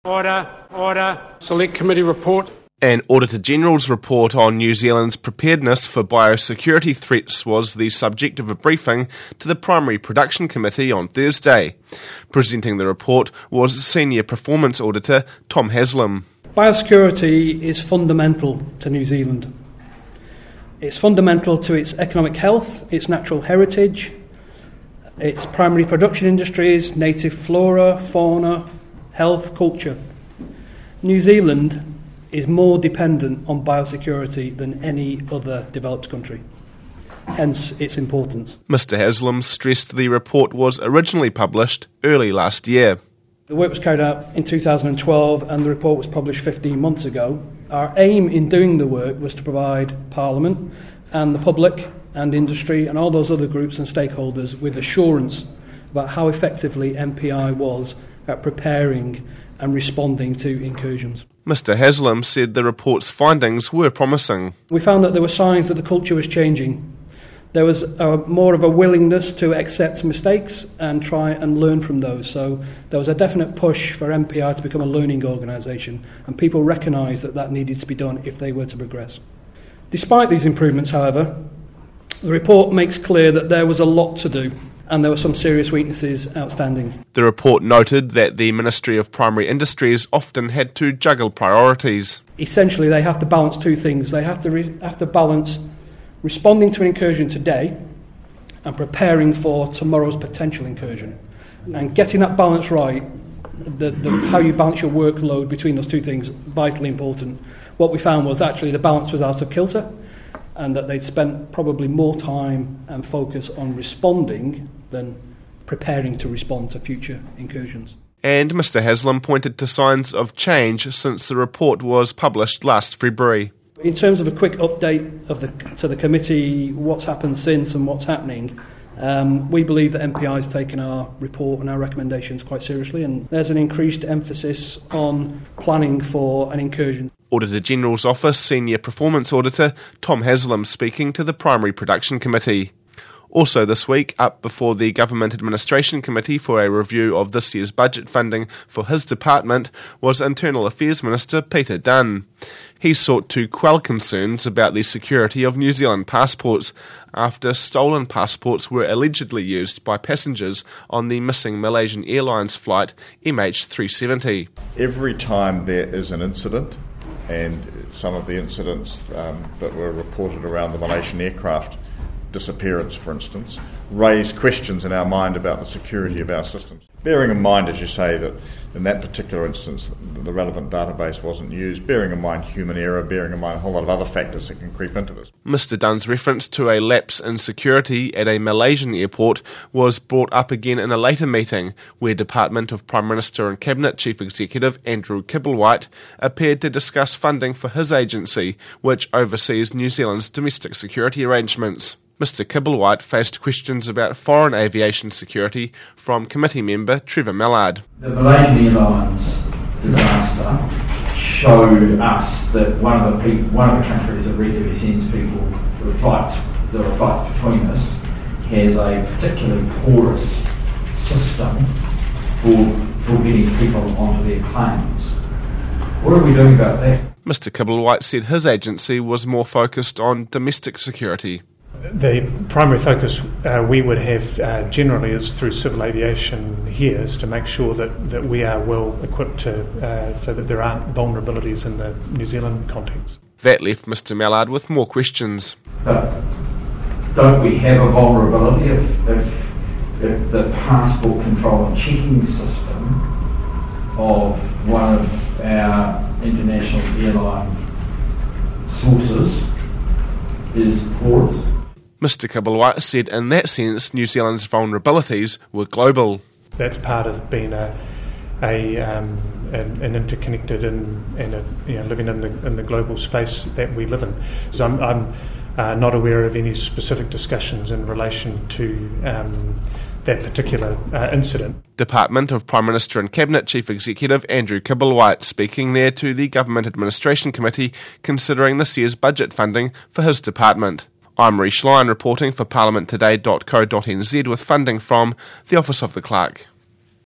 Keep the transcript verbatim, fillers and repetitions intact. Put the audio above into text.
Order, order. Select Committee report. An Auditor-General's report on New Zealand's preparedness for biosecurity threats was the subject of a briefing to the Primary Production Committee on Thursday. Presenting the report was Senior Performance Auditor Tom Haslam. Biosecurity is fundamental to New Zealand. It's fundamental to its economic health, its natural heritage, its primary production industries, native flora, fauna, health, culture. New Zealand is more dependent on biosecurity than any other developed country, hence its importance. Mister Haslam stressed the report was originally published early last year. The work was carried out in two thousand twelve and the report was published fifteen months ago. Our aim in doing the work was to provide Parliament and the public and industry and all those other groups and stakeholders with assurance about how effectively M P I was at preparing and responding to incursions. Mister Haslam said the report's findings were promising. We found that there were signs that the culture was changing. There was a, more of a willingness to accept mistakes and try and learn from those. So there was a definite push for M P I to become a learning organisation, and people recognised that that needed to be done if they were to progress. Despite these improvements, however, the report makes clear that there was a lot to do, and there were some serious weaknesses outstanding. The report noted that the Ministry of Primary Industries often had to juggle priorities. Essentially, they have to balance two things. They have to re- have to balance responding to an incursion today and preparing for tomorrow's potential incursion. And getting that balance right, the, the, how you balance your workload between those two things, vitally important. What we found was actually the balance was out of kilter, and that they'd spent probably more time and focus on responding than preparing to respond to future incursions. And Mister Haslam pointed to signs of change since the report was published last February. In terms of a quick update of the, to the committee, what's happened since and what's happening, um, we believe that M P I has taken our report and our recommendations quite seriously, and there's an increased emphasis on planning for an incursion. Auditor-General's Office Senior Performance Auditor Tom Haslam speaking to the Primary Production Committee. Also this week, up before the Government Administration Committee for a review of this year's budget funding for his department was Internal Affairs Minister Peter Dunn. He sought to quell concerns about the security of New Zealand passports after stolen passports were allegedly used by passengers on the missing Malaysian Airlines flight M H three seventy. Every time there is an incident, and some of the incidents um, that were reported around the Malaysian aircraft disappearance, for instance, raise questions in our mind about the security of our systems. Bearing in mind, as you say, that in that particular instance the relevant database wasn't used, bearing in mind human error, bearing in mind a whole lot of other factors that can creep into this. Mister Dunn's reference to a lapse in security at a Malaysian airport was brought up again in a later meeting where Department of Prime Minister and Cabinet Chief Executive Andrew Kibblewhite appeared to discuss funding for his agency, which oversees New Zealand's domestic security arrangements. Mister Kibblewhite faced questions about foreign aviation security from committee member Trevor Mallard. The Malaysian Airlines disaster showed us that one of the people, one of the countries that regularly sends people, the flights, there are flights between us, has a particularly porous system for for getting people onto their planes. What are we doing about that? Mister Kibblewhite said his agency was more focused on domestic security. The primary focus uh, we would have uh, generally is through civil aviation here is to make sure that, that we are well equipped to, uh, so that there aren't vulnerabilities in the New Zealand context. That left Mister Mallard with more questions. But don't we have a vulnerability if, if, if the passport control and checking system of one of our international airline sources is porous? Mister Kibblewhite said in that sense New Zealand's vulnerabilities were global. That's part of being a, a um, an, an interconnected and, and a, you know, living in the in the global space that we live in. So I'm, I'm uh, not aware of any specific discussions in relation to um, that particular uh, incident. Department of Prime Minister and Cabinet Chief Executive Andrew Kibblewhite speaking there to the Government Administration Committee considering this year's budget funding for his department. I'm Rhys Lyon reporting for parliament today dot co dot n z with funding from the Office of the Clerk.